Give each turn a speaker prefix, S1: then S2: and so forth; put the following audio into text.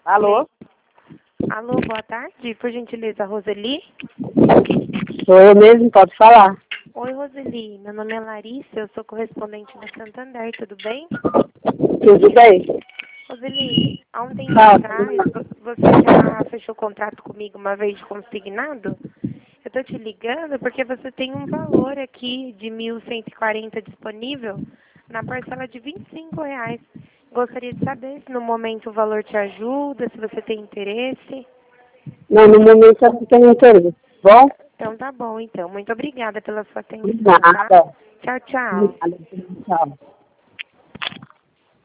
S1: Alô?
S2: Alô, boa tarde. Por gentileza, Roseli?
S1: Sou eu mesmo, pode falar.
S2: Oi, Roseli. Meu nome é Larissa, eu sou correspondente da Santander, tudo bem?
S1: Tudo bem?
S2: Roseli, há um tempo
S1: Tá.
S2: atrás, você já fechou contrato comigo uma vez de consignado? Eu tô te ligando porque você tem um valor aqui de 1.140 disponível na parcela de R$ 25. Gostaria de saber se no momento o valor te ajuda, se você tem interesse.
S1: Não, no momento eu não tenho interesse. Bom?
S2: Então tá bom, então. Muito obrigada pela sua atenção, tá?
S1: Nada.
S2: Tchau, tchau.
S1: Nada. Tchau.